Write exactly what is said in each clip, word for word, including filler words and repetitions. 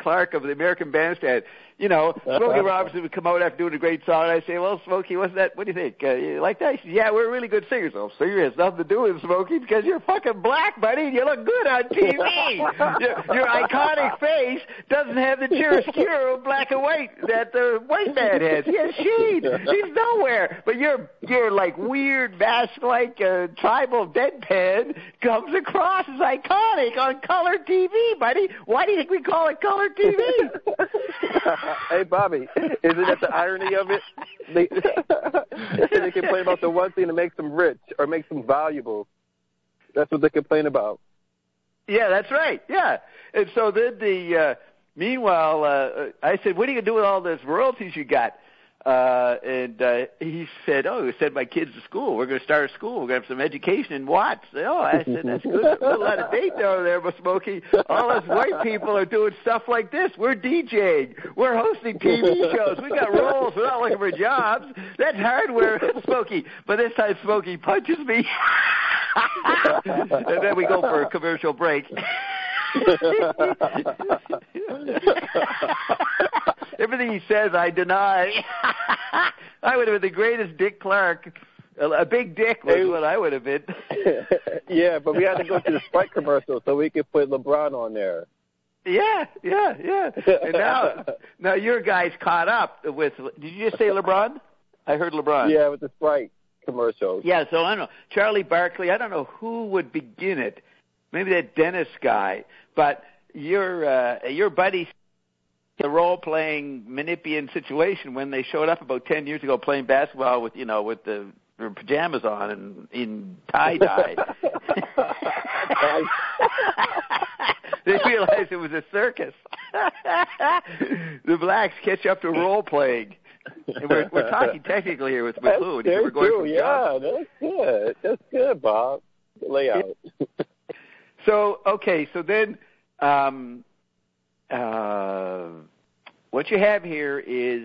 Clark of the American Bandstand. You know, Smokey Robinson would come out after doing a great song, and I'd say, well, Smokey, what's that? What do you think? Uh, you like that? He says, yeah, we're really good singers. Oh, singer has nothing to do with Smokey because you're fucking black, buddy, and you look good on T V. your, your iconic face doesn't have the chiaroscuro of black and white that the white man has. He has shades. He's nowhere. But your your like weird mask-like uh, tribal deadpan comes across as iconic on color T V, buddy. Why do you think we call it color T V? Hey, Bobby, isn't that the irony of it? They, they complain about the one thing that makes them rich or makes them valuable. That's what they complain about. Yeah, that's right. Yeah. And so then the, uh, meanwhile, uh, I said, what are you going to do with all those royalties you got? Uh, and, uh, he said, oh, we send my kids to school. We're going to start a school. We're going to have some education in Watts. Oh, I said, that's good. We'll let a date over there, but Smokey. All us white people are doing stuff like this. We're DJing. We're hosting T V shows. We got roles. We're not looking for jobs. That's hardware, Smokey. But this time Smokey punches me. And then we go for a commercial break. Everything he says, I deny. I would have been the greatest Dick Clark. A big dick was what I would have been. Yeah, but we had to go to the Sprite commercial so we could put LeBron on there. Yeah, yeah, yeah. And now, now your guy's caught up with. Did you just say LeBron? I heard LeBron. Yeah, with the Sprite commercial. Yeah, so I don't know. Charlie Barkley. I don't know who would begin it. Maybe that Dennis guy. But your uh, your buddy. The role-playing Menippean situation when they showed up about ten years ago playing basketball with, you know, with the their pajamas on and in tie-dye. They realized it was a circus. The blacks catch up to role-playing. And we're, we're talking technically here with, with Lou. We're going true. from Yeah, job. That's good. That's good, Bob. Good layout. So, okay, so then... Um, Uh, what you have here is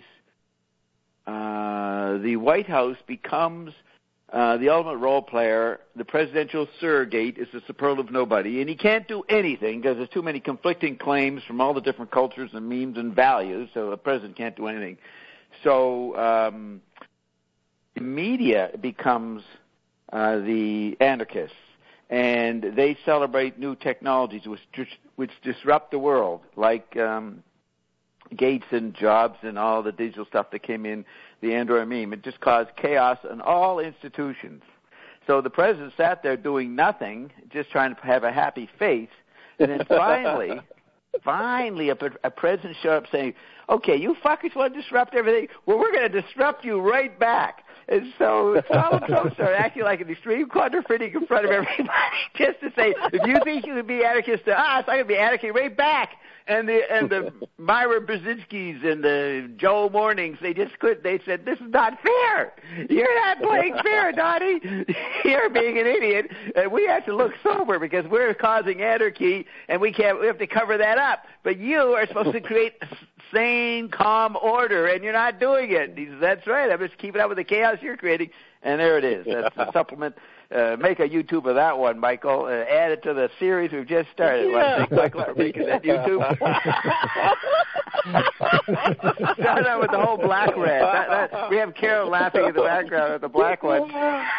uh, the White House becomes uh, the ultimate role player. The presidential surrogate is the superlative nobody, and he can't do anything because there's too many conflicting claims from all the different cultures and memes and values, so the president can't do anything. So um, the media becomes uh, the anarchists. And they celebrate new technologies which, which disrupt the world, like um, Gates and Jobs and all the digital stuff that came in, the Android meme. It just caused chaos in all institutions. So the president sat there doing nothing, just trying to have a happy face. And then finally, finally, a, a president showed up saying, okay, you fuckers want to disrupt everything? Well, we're going to disrupt you right back. And so Donald Trump started acting like an extreme quadrophenic in front of everybody just to say, if you think you can be anarchist to us, I'm going to be anarchist right back. And the and the Myra Brzezinskis and the Joe Mornings, they just couldn't. They said, this is not fair. You're not playing fair, Donnie. You're being an idiot. And we have to look sober because we're causing anarchy, and we can't. We have to cover that up. But you are supposed to create sane, calm order, and you're not doing it. He says, that's right. I'm just keeping up with the chaos you're creating. And there it is. That's the supplement. Uh, make a YouTube of that one, Michael. Uh, add it to the series we've just started. Yeah. Thank Michael for making that YouTube. Start out with the whole black red. That, that, we have Carol laughing in the background at the black one.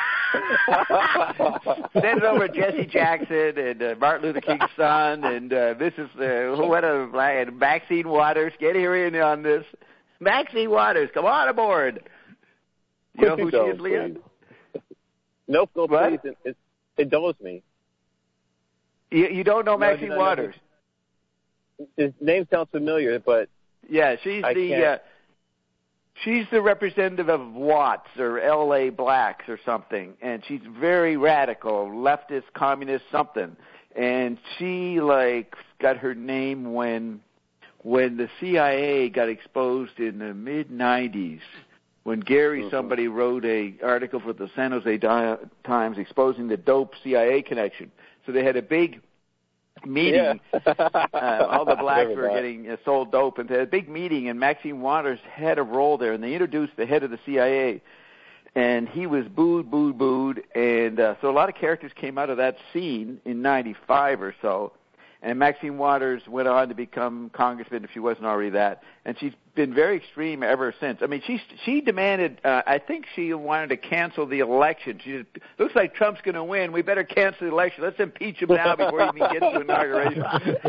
Send it over to Jesse Jackson and uh, Martin Luther King's son, and uh, this is uh, what a black and Maxine Waters. Get here in on this. Maxine Waters, come on aboard. You know who she is, Leon? Nope, no, what? please. It, it, indulge me. You, you don't know no, Maxine Waters? His name sounds familiar, but yeah, she's I the can't. uh, she's the representative of Watts or L A Blacks or something, and she's very radical, leftist, communist, something. And she like got her name when when the C I A got exposed in the mid nineties. When Gary, mm-hmm. somebody wrote a article for the San Jose Times exposing the dope C I A connection. So they had a big meeting. Yeah. uh, all the blacks were getting uh, sold dope, and they had a big meeting, and Maxine Waters had a role there, and they introduced the head of the C I A, and he was booed, booed, booed, and uh, so a lot of characters came out of that scene in ninety-five or so, And Maxine Waters went on to become congressman if she wasn't already that. And she's been very extreme ever since. I mean, she she demanded, uh, I think she wanted to cancel the election. She said, looks like Trump's going to win. We better cancel the election. Let's impeach him now before he even gets to inauguration.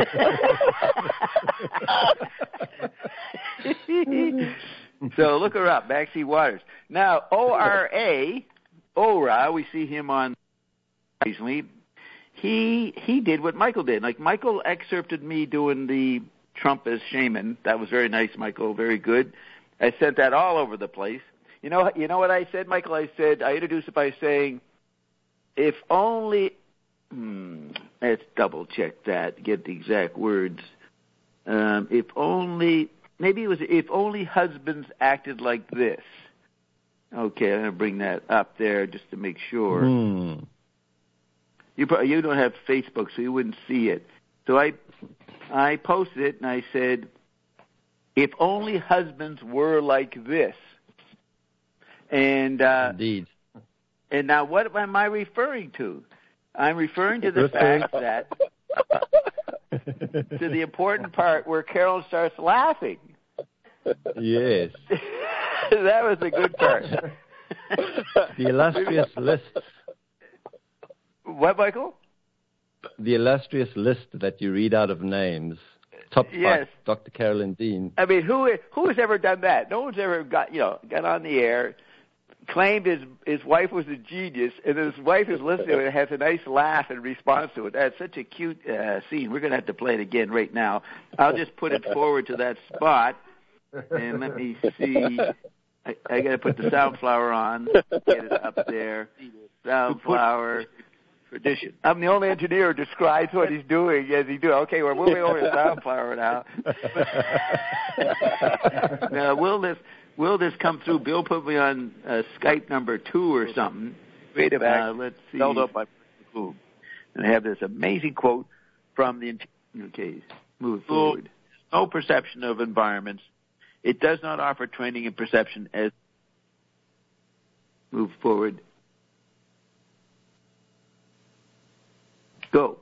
So look her up, Maxine Waters. Now, O R A, O R A, we see him on recently. He he did what Michael did. Like, Michael excerpted me doing the Trump as shaman. That was very nice, Michael. Very good. I sent that all over the place. You know, you know what I said, Michael? I said, I introduced it by saying, if only, hmm, let's double check that, get the exact words. Um, if only, maybe it was, if only husbands acted like this. Okay, I'm going to bring that up there just to make sure. Hmm. You you don't have Facebook, so you wouldn't see it. So I I posted it, and I said, if only husbands were like this. And uh, Indeed. And now what am I referring to? I'm referring to the fact that, to the important part where Carol starts laughing. Yes. That was the good part. The illustrious list. What, Michael? The illustrious list that you read out of names. Top yes. five, Doctor Carolyn Dean. I mean, who who has ever done that? No one's ever got, you know, got on the air, claimed his his wife was a genius, and his wife is listening to it and has a nice laugh in response to it. That's such a cute uh, scene. We're going to have to play it again right now. I'll just put it forward to that spot, and let me see. I, I got to put the Soundflower on, get it up there. Soundflower. Tradition. I'm the only engineer who describes what he's doing as he do. Okay, we're moving over to Soundflower now. Now, will this will this come through? Bill put me on uh, Skype number two or something. Creative act. Uh, let's see. Held up by Boom. And I have this amazing quote from the. Okay, move forward. No perception of environments. It does not offer training in perception as. Move forward. Go.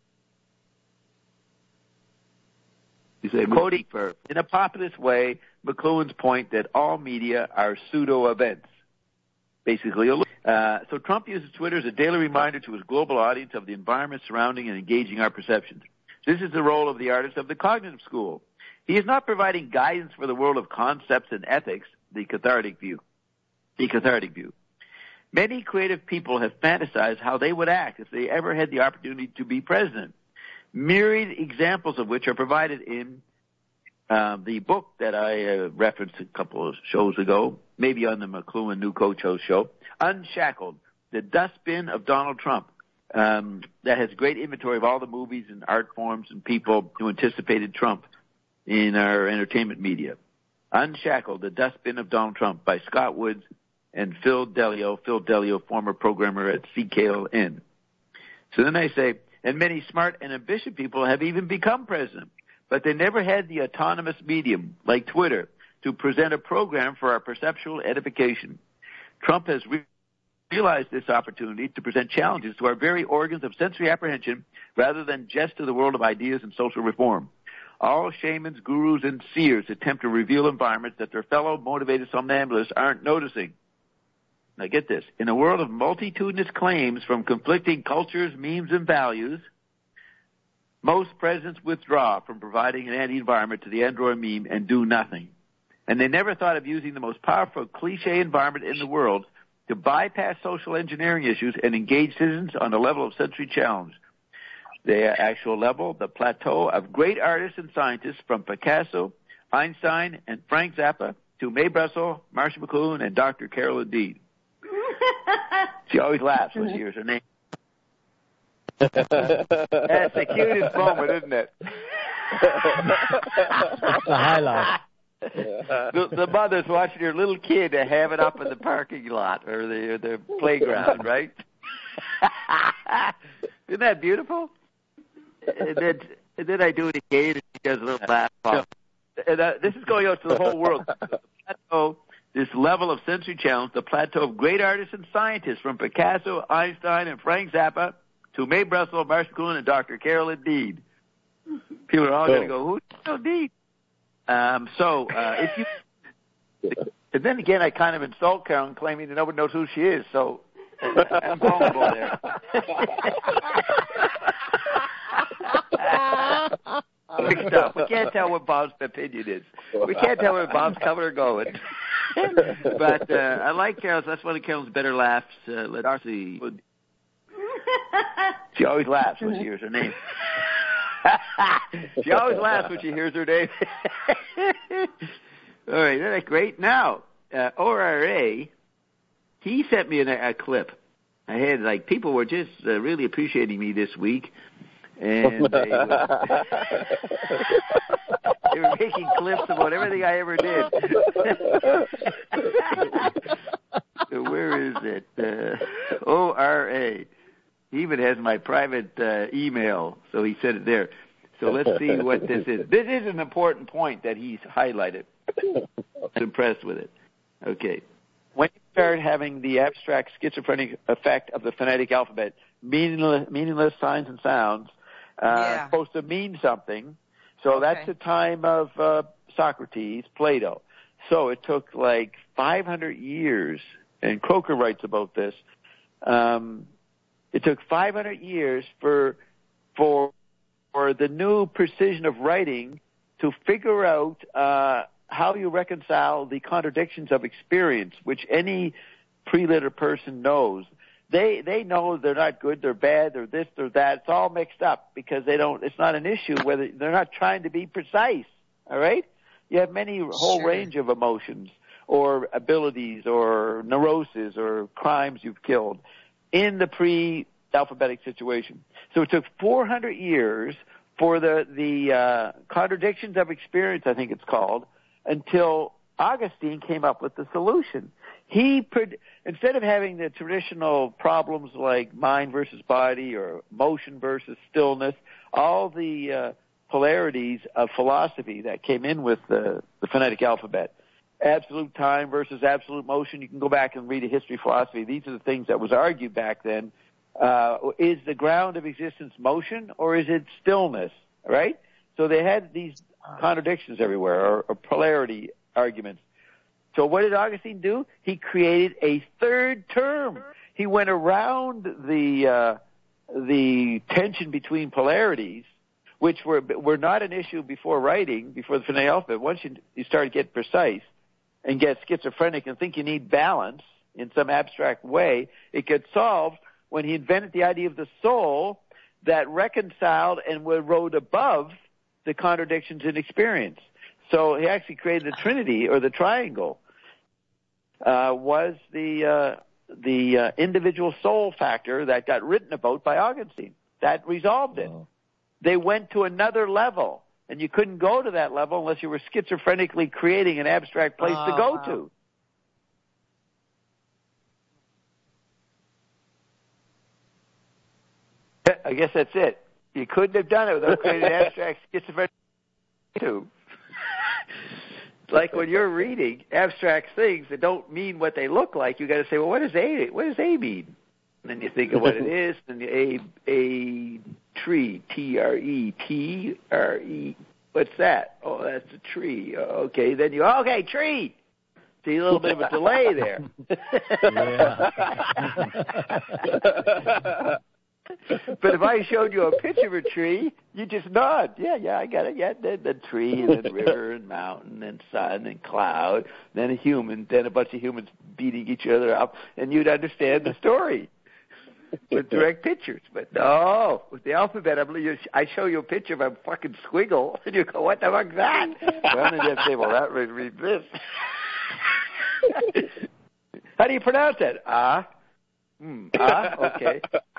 You say, quoting in a populist way, McLuhan's point that all media are pseudo events. Basically, uh, so Trump uses Twitter as a daily reminder to his global audience of the environment surrounding and engaging our perceptions. This is the role of the artist of the cognitive school. He is not providing guidance for the world of concepts and ethics, the cathartic view. The cathartic view. Many creative people have fantasized how they would act if they ever had the opportunity to be president. Myriad examples of which are provided in uh, the book that I uh, referenced a couple of shows ago, maybe on the McLuhan New Coach Host show, Unshackled, the dustbin of Donald Trump. Um, that has great inventory of all the movies and art forms and people who anticipated Trump in our entertainment media. Unshackled, the dustbin of Donald Trump by Scott Woods and Phil Delio, Phil Delio, former programmer at C K L N. So then I say, and many smart and ambitious people have even become president, but they never had the autonomous medium, like Twitter, to present a program for our perceptual edification. Trump has re- realized this opportunity to present challenges to our very organs of sensory apprehension rather than just to the world of ideas and social reform. All shamans, gurus, and seers attempt to reveal environments that their fellow motivated somnambulists aren't noticing. Now get this. In a world of multitudinous claims from conflicting cultures, memes, and values, most presidents withdraw from providing an anti-environment to the Android meme and do nothing. And they never thought of using the most powerful cliche environment in the world to bypass social engineering issues and engage citizens on a level of sensory challenge. The actual level, the plateau of great artists and scientists from Picasso, Einstein, and Frank Zappa to Mae Brussell, Marcia McLuhan, and Doctor Carolyn Dean. She always laughs when she hears her name. That's the cutest moment, isn't it? That's the highlight. The, the mother's watching her little kid have it up in the parking lot or the, the playground, right? Isn't that beautiful? And then, and then I do it again, and she does a little laugh. And uh, this is going out to the whole world. The plateau, this level of sensory challenge, the plateau of great artists and scientists from Picasso, Einstein, and Frank Zappa to Mae Brussell, Marcia McLuhan, and Doctor Carolyn Dean. People are all going to go, who's so deep? Um, so uh, if you, and then again, I kind of insult Carolyn, claiming that nobody knows who she is. So I'm vulnerable there. Mixed up. We can't tell what Bob's opinion is. We can't tell where Bob's coming or going. But uh, I like Carol's. That's one of Carol's better laughs. Uh, let's see. She always laughs when she hears her name. She always laughs when she hears her name. All right, isn't that great? Now, uh, O R A, he sent me a, a clip. I had, like, people were just uh, really appreciating me this week. And they, uh, they were making clips about everything I ever did. So where is it? Uh, O R A. He even has my private uh, email, so he said it there. So let's see what this is. This is an important point that he's highlighted. I'm impressed with it. Okay. When you start having the abstract schizophrenic effect of the phonetic alphabet, meaningless, meaningless signs and sounds, uh, yeah. supposed to mean something. So okay. that's the time of uh, Socrates, Plato. So it took like five hundred years, and Croker writes about this. Um, it took five hundred years for for for the new precision of writing to figure out uh, how you reconcile the contradictions of experience, which any pre-literate person knows. They they know they're not good, they're bad, they're this, they're that. It's all mixed up because they don't. It's not an issue whether they're not trying to be precise. All right, you have many whole sure. range of emotions or abilities or neuroses or crimes you've killed in the pre-alphabetic situation. So it took four hundred years for the the uh, contradictions of experience, I think it's called, until Augustine came up with the solution. He pred- instead of having the traditional problems like mind versus body or motion versus stillness, all the uh, polarities of philosophy that came in with the, the phonetic alphabet, absolute time versus absolute motion. You can go back and read a history of philosophy. These are the things that was argued back then. Uh, is the ground of existence motion or is it stillness, right? So they had these contradictions everywhere or, or polarity arguments. So what did Augustine do? He created a third term. He went around the uh, the tension between polarities, which were were not an issue before writing, before the phonetic alphabet. Once you, you start to get precise and get schizophrenic and think you need balance in some abstract way, it gets solved when he invented the idea of the soul that reconciled and rode above the contradictions in experience. So he actually created the Trinity, or the triangle, uh, was the uh, the uh, individual soul factor that got written about by Augustine. That resolved it. Oh. They went to another level, and you couldn't go to that level unless you were schizophrenically creating an abstract place oh, to go wow. to. I guess that's it. You couldn't have done it without creating an abstract schizophrenic to. Like when you're reading abstract things that don't mean what they look like, you got to say, well, what does A? What does A mean? And then you think of what it is, and the A a tree, T R E T R E. What's that? Oh, that's a tree. Okay, then you okay tree. See a little bit of a delay there. But if I showed you a picture of a tree, you just nod. Yeah, yeah, I got it. Yeah, the, the tree, and then river, and mountain, and sun, and cloud, then a human, then a bunch of humans beating each other up, and you'd understand the story with direct pictures. But no, with the alphabet, I, I show you a picture of a fucking squiggle, and you go, what the fuck's that? Well, then you have to say, well, that would read this. How do you pronounce that? Ah. Hmm. Ah, okay.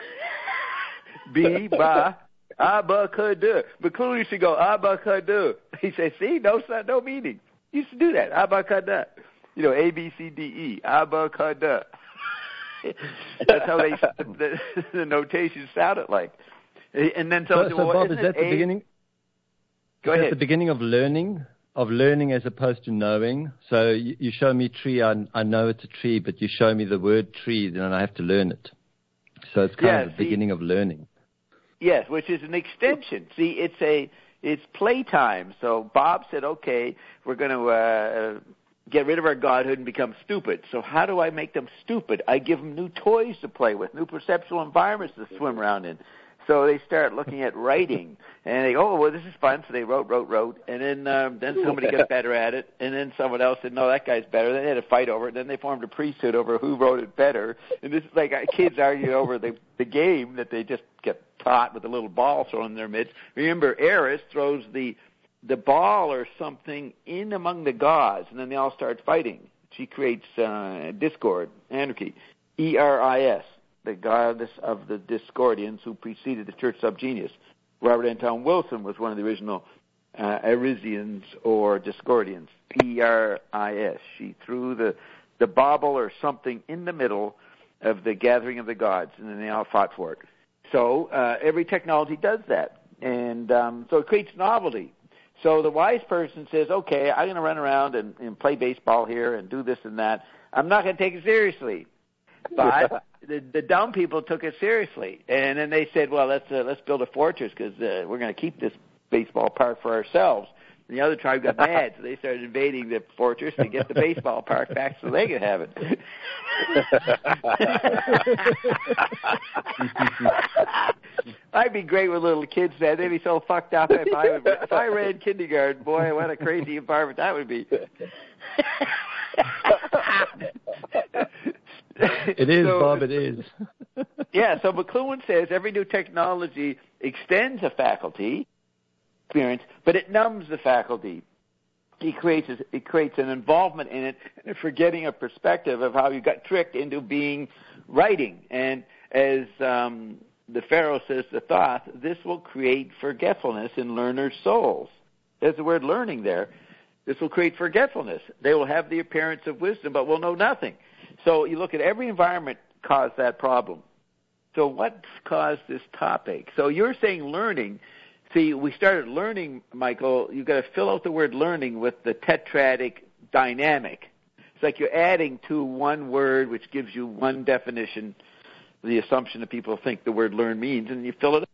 B, ba, abacadu. McLuhan used to go, abacadu. He said, see, no no meaning. He used to do that, abacada. You know, A, B, C, D, E, abacada. That's how they the, the notation sounded like. And then so, so, so well, Bob, is that the a... beginning? Go is ahead. That the beginning of learning, of learning as opposed to knowing? So you, you show me tree, I, I know it's a tree, but you show me the word tree, then I have to learn it. So it's kind yeah, of the see, beginning of learning. Yes, which is an extension. See, it's a it's playtime. So Bob said, okay, we're going to uh, get rid of our godhood and become stupid. So how do I make them stupid? I give them new toys to play with, new perceptual environments to swim around in. So they start looking at writing, and they go, oh, well, this is fun. So they wrote, wrote, wrote, and then um, then somebody got better at it, and then someone else said, no, that guy's better. They had a fight over it. Then they formed a priesthood over who wrote it better. And this is like kids arguing over the, the game that they just get taught with a little ball thrown in their midst. Remember, Eris throws the the ball or something in among the gods, and then they all start fighting. She creates uh, discord, anarchy, E R I S. The goddess of the Discordians who preceded the Church Subgenius. Robert Anton Wilson was one of the original uh, Arisians or Discordians, E R I S. She threw the, the bauble or something in the middle of the gathering of the gods, and then they all fought for it. So uh, every technology does that, and um, so it creates novelty. So the wise person says, okay, I'm going to run around and, and play baseball here and do this and that. I'm not going to take it seriously. But the, the dumb people took it seriously, and then they said, well, let's uh, let's build a fortress because uh, we're going to keep this baseball park for ourselves. And the other tribe got mad, so they started invading the fortress to get the baseball park back so they could have it. I'd be great with little kids, man. They'd be so fucked up if I would, if I ran kindergarten. Boy, what a crazy environment that would be. It is, so, Bob, it is. Yeah, so McLuhan says every new technology extends a faculty experience, but it numbs the faculty. It creates, it creates an involvement in it, and forgetting a perspective of how you got tricked into being writing. And as um, the Pharaoh says to Thoth, this will create forgetfulness in learners' souls. There's the word learning there. This will create forgetfulness. They will have the appearance of wisdom, but will know nothing. So you look at every environment caused that problem. So what's caused this topic? So you're saying learning. See, we started learning, Michael. You've got to fill out the word learning with the tetradic dynamic. It's like you're adding to one word, which gives you one definition, the assumption that people think the word learn means, and you fill it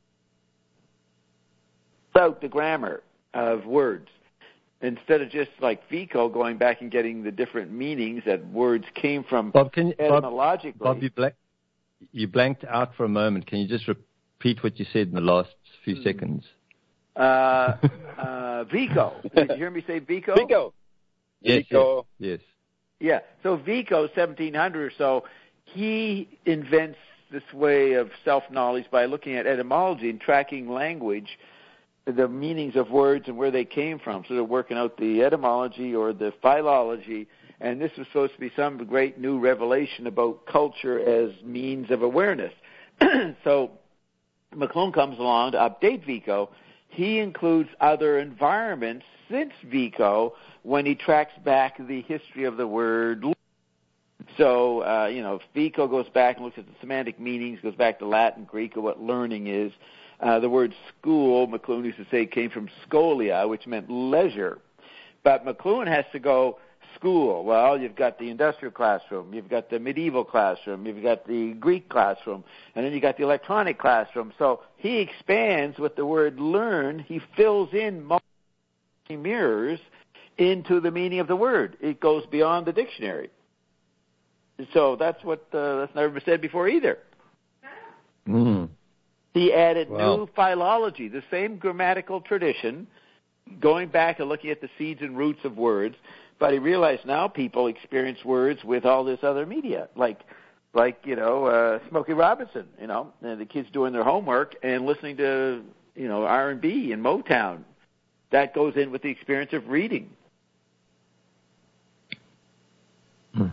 out the grammar of words. Instead of just like Vico going back and getting the different meanings that words came from Bob, can you, etymologically. Bob, Bob you, blank, you blanked out for a moment. Can you just repeat what you said in the last few seconds? Uh, uh, Vico. Did you hear me say Vico? Vico. Yes, Vico. Yes, yes. Yeah. So Vico, seventeen hundred or so, he invents this way of self-knowledge by looking at etymology and tracking language, the meanings of words and where they came from. So they're working out the etymology or the philology, and this was supposed to be some great new revelation about culture as means of awareness. So McLuhan comes along to update Vico. He includes other environments since Vico when he tracks back the history of the word. So, uh, you know, Vico goes back and looks at the semantic meanings, goes back to Latin, Greek, of what learning is. Uh, the word school, McLuhan used to say, came from scholia, which meant leisure. But McLuhan has to go school. Well, you've got the industrial classroom, you've got the medieval classroom, you've got the Greek classroom, and then you've got the electronic classroom. So he expands with the word learn. He fills in multi mirrors into the meaning of the word. It goes beyond the dictionary. So that's what uh, that's never been said before either. Mm. He added wow. new philology, the same grammatical tradition, going back and looking at the seeds and roots of words. But he realized now people experience words with all this other media, like, like you know, uh, Smokey Robinson, you know, and the kids doing their homework and listening to, you know, R and B and Motown. That goes in with the experience of reading. Hmm.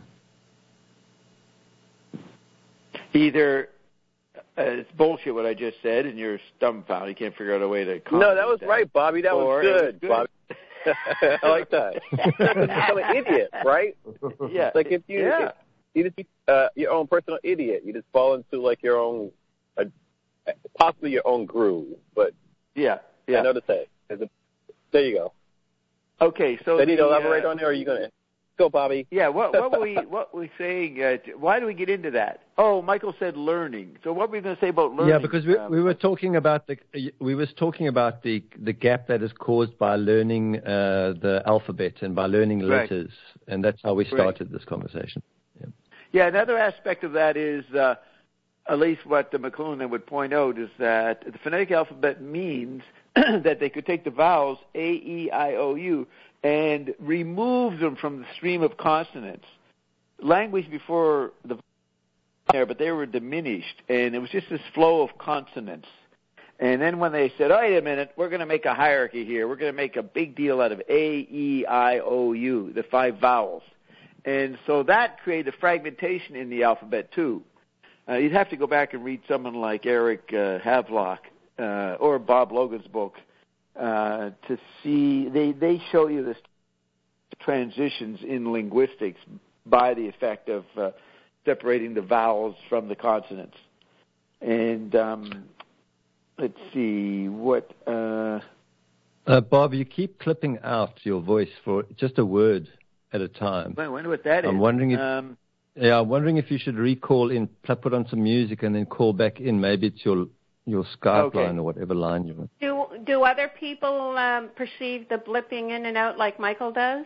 Either uh, it's bullshit what I just said, and you're dumbfounded. You can't figure out a way to. No, that was that. right, Bobby. That or was good, good. Bobby. I like that. You become an idiot, right? Yeah. Like if you, yeah. if you just be uh, your own personal idiot, you just fall into like your own, uh, possibly your own groove. But yeah, yeah. I know to say. A, there you go. Okay, so do you need to the, elaborate uh, on there, or are you gonna? go, Bobby. Yeah, what, what were we what were we saying? Uh, why do we get into that? Oh, Michael said learning. So what were we going to say about learning? Yeah, because we, um, we were talking about the we was talking about the the gap that is caused by learning uh, the alphabet and by learning letters, right. And that's how we started right. this conversation. Yeah. yeah, another aspect of that is, uh, at least what the McLuhan would point out, is that the phonetic alphabet means that they could take the vowels A, E, I, O, U and remove them from the stream of consonants. Language before the there, but they were diminished, and it was just this flow of consonants. And then when they said, oh, wait a minute, we're going to make a hierarchy here. We're going to make a big deal out of A, E, I, O, U, the five vowels. And so that created fragmentation in the alphabet, too. Uh, you'd have to go back and read someone like Eric uh, Havelock uh, or Bob Logan's book uh, to see. They, they show you this transitions in linguistics by the effect of uh, separating the vowels from the consonants. And um, let's see, what... Uh, uh, Bob, you keep clipping out your voice for just a word at a time. I wonder what that I'm is. wondering if... Um, Yeah, I'm wondering if you should recall in, put on some music and then call back in. Maybe it's your your Skype okay. line or whatever line you're on. Do do other people um, perceive the blipping in and out like Michael does?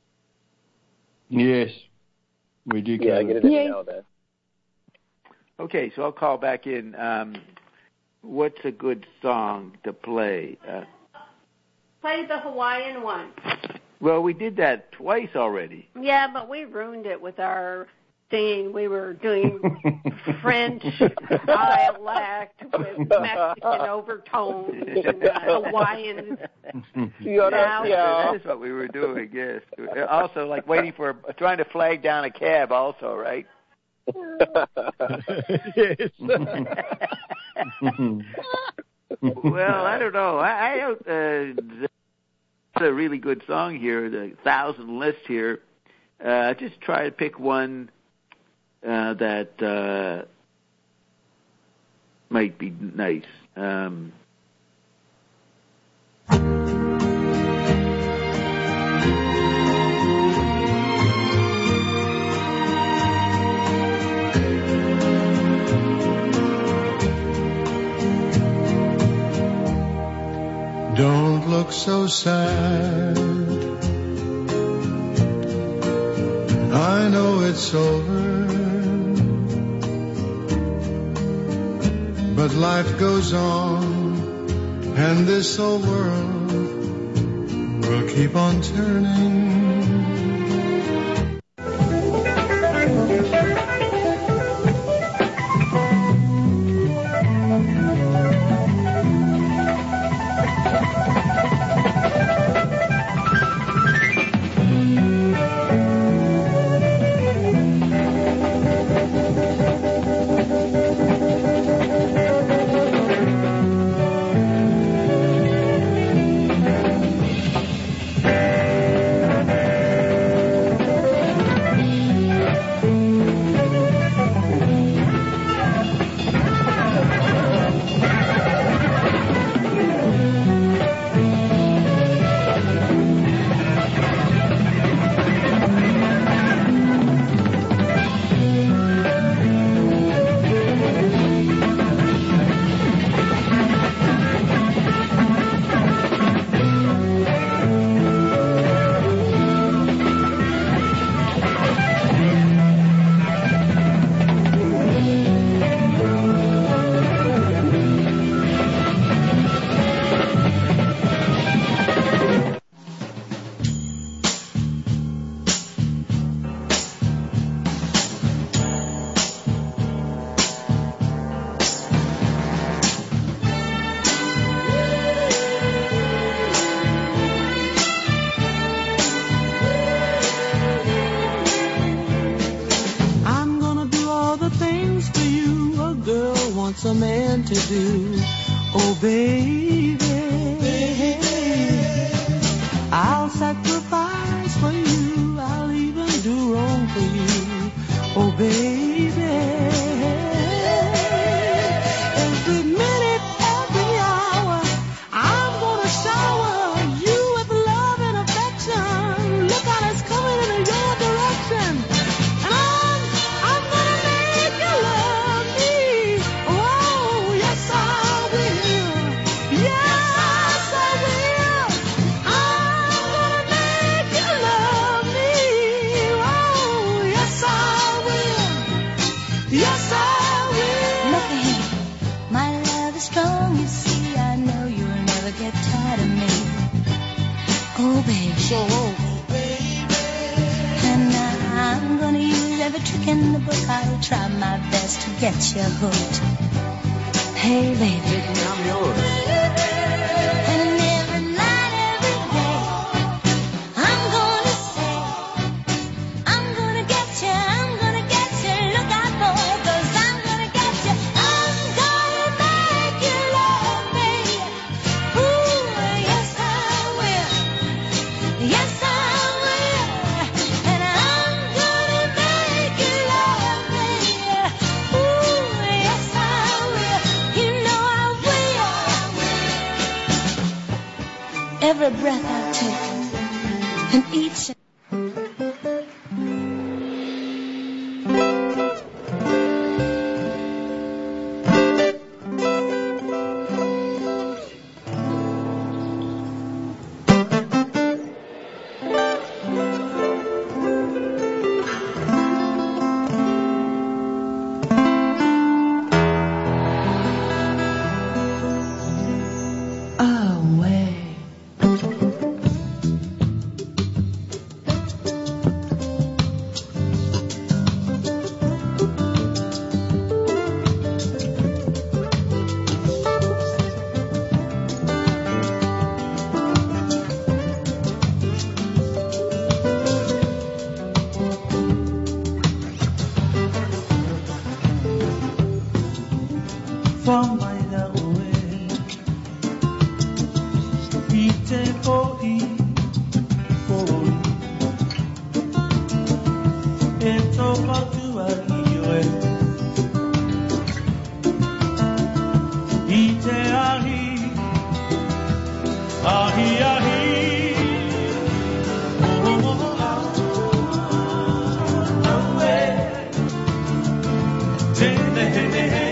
Yes, we do. Yeah, I get it in and out there. Okay, so I'll call back in. Um, what's a good song to play? Uh, Play the Hawaiian one. Well, we did that twice already. Yeah, but we ruined it with our singing. We were doing French dialect with Mexican overtones and uh, Hawaiian. Yeah, that is what we were doing, yes. Also, like waiting for, trying to flag down a cab also, right? Yes. Well, I don't know. I, I don't... Uh, a really good song here, the thousand list here. Uh, just try to pick one uh, that uh, might be nice. Um, Don't look so sad. I know it's over, but life goes on, and this old world will keep on turning. A man to do, oh baby, baby, I'll sacrifice for you, I'll even do wrong for you, oh baby, every minute, every hour, I'm gonna shower you with love and affection. Look out, it's coming in your Oh, baby. So, baby. And I'm gonna use every trick in the book. I'll try my best to get you hooked. Hey, baby. Baby, I'm yours. And every night, every day, I'm gonna say, I'm gonna get you, I'm gonna get you. Look out, boy, 'cause I'm gonna get you. I'm gonna make you love me. Ooh, yes I will. Yes I will. And I'm gonna make you love me. Ooh, yes I will. You know I will. Every breath I take and each away. From my away, ite poi, poi, eto patua ioe, ite ahi, ahi ahi, oh oh oh, away, tene tene hey.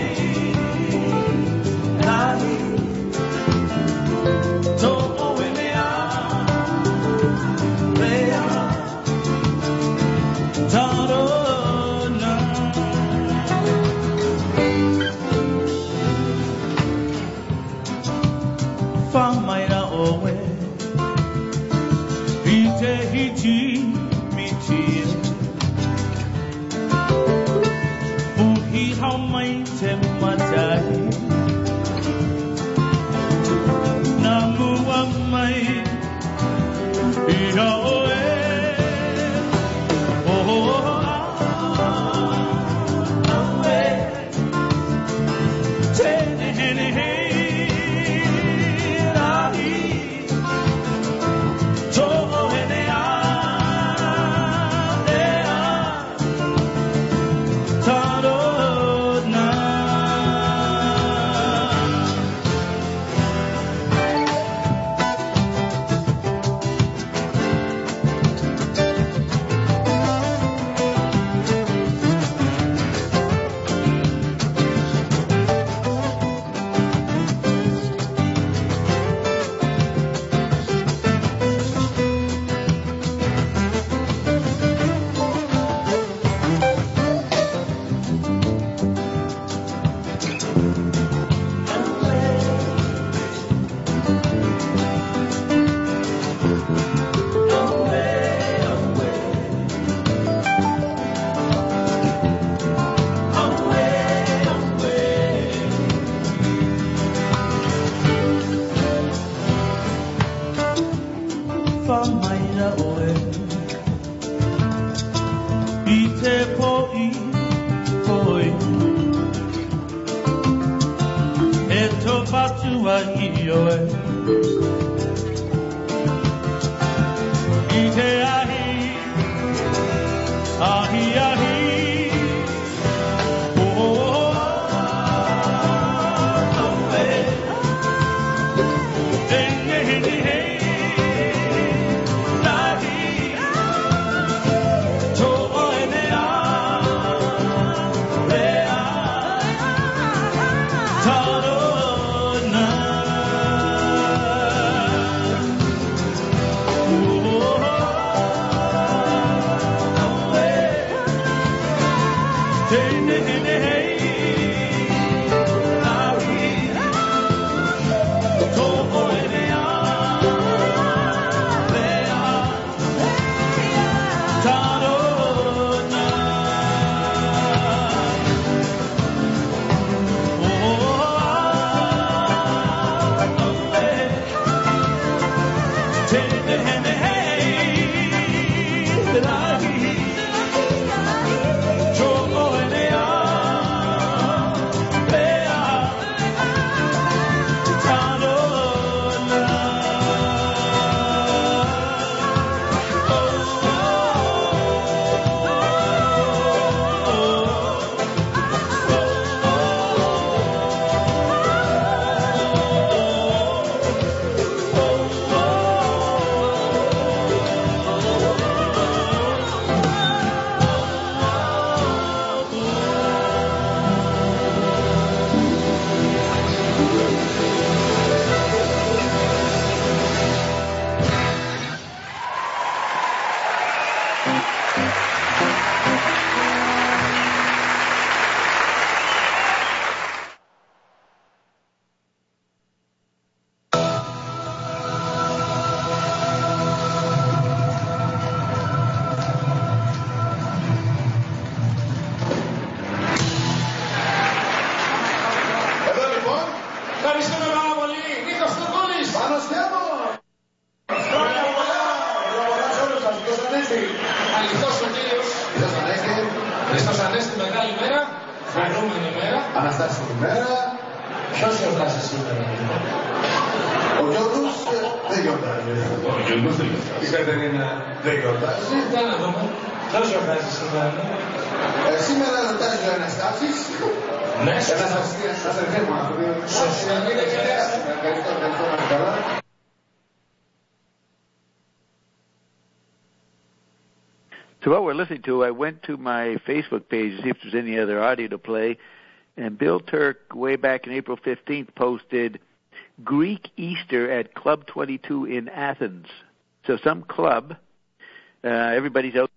So what we're listening to, I went to my Facebook page to see if there's any other audio to play, and Bill Turk, way back in April fifteenth, posted Greek Easter at Club twenty-two in Athens. So some club, uh, everybody's out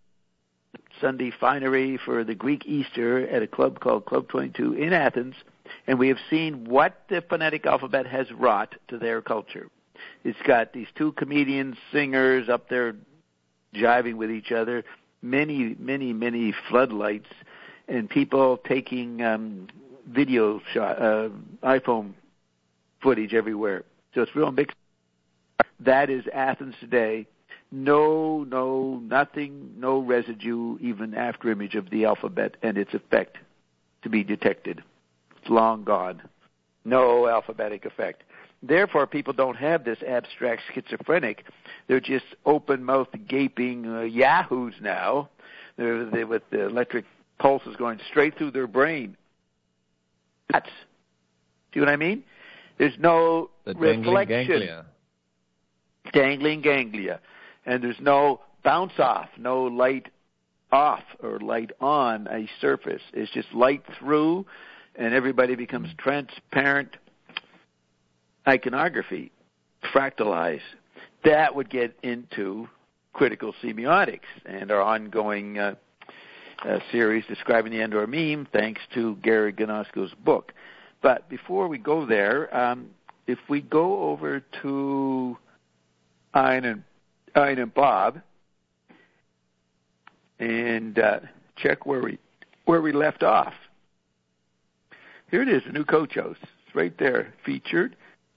Sunday finery for the Greek Easter at a club called Club twenty-two in Athens, and we have seen what the phonetic alphabet has wrought to their culture. It's got these two comedians, singers up there jiving with each other, many, many, many floodlights, and people taking um, video shot, uh, iPhone footage everywhere. So it's real mixed. That is Athens today. No, no, nothing, no residue, even after image of the alphabet and its effect to be detected. It's long gone. No alphabetic effect. Therefore, people don't have this abstract schizophrenic. They're just open-mouthed, gaping uh, yahoos now. They're, they're with the electric pulses going straight through their brain. That's, see what I mean? There's no the dangling reflection. Ganglia. Dangling ganglia. And there's no bounce off, no light off or light on a surface. It's just light through, and everybody becomes transparent iconography, fractalized. That would get into critical semiotics and our ongoing uh, uh, series describing the Endor meme, thanks to Gary Gnosko's book. But before we go there, um, if we go over to Ian and, Ian and Bob and uh, check where we where we left off. Here it is, the new Coach House. It's right there, featured.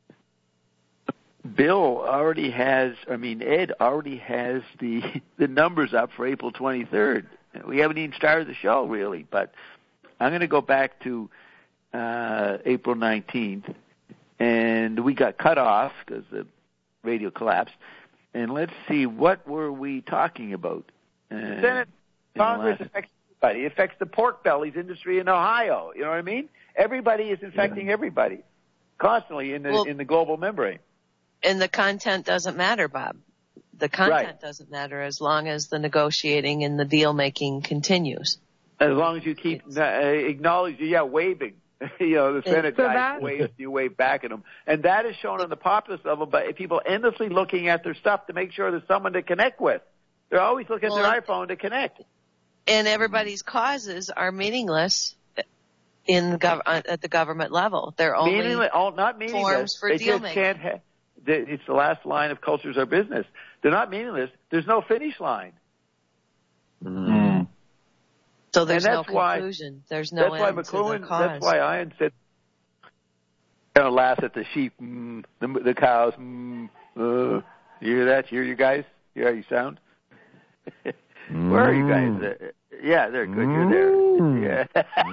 Bill already has, I mean, Ed already has the the numbers up for April twenty-third. We haven't even started the show, really, but I'm going to go back to uh, April nineteenth, and we got cut off because the radio collapsed. And let's see, what were we talking about? Uh, Senate, Congress affects everybody. It affects the pork bellies industry in Ohio. You know what I mean? Everybody is infecting yeah. everybody constantly in the well, in the global membrane. And the content doesn't matter, Bob. The content right. doesn't matter as long as the negotiating and the deal-making continues. As long as you keep uh, acknowledging, yeah, waving. You know, the Senate so guy waves, you wave back at them. And that is shown on the populist level by people endlessly looking at their stuff to make sure there's someone to connect with. They're always looking well, at their iPhone to connect. And everybody's causes are meaningless in gov- at the government level. They're only meaningless, oh, not meaningless. forms for they deal-making. Just can't ha- It's the last line of Cultures Are Business. They're not meaningless. There's no finish line. Mm. So there's and no that's conclusion. Why, there's no that's why end McLuhan, to the cause. That's why Ian said, you know, laugh at the sheep, mm, the, the cows. Mm, uh, you hear that? You hear you guys? You hear how you sound? Mm. Where are you guys? Uh, yeah, they're good. You're there. Yeah.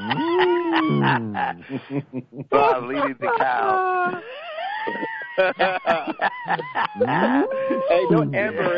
Mm. Bob leading the cow. Hey, don't amber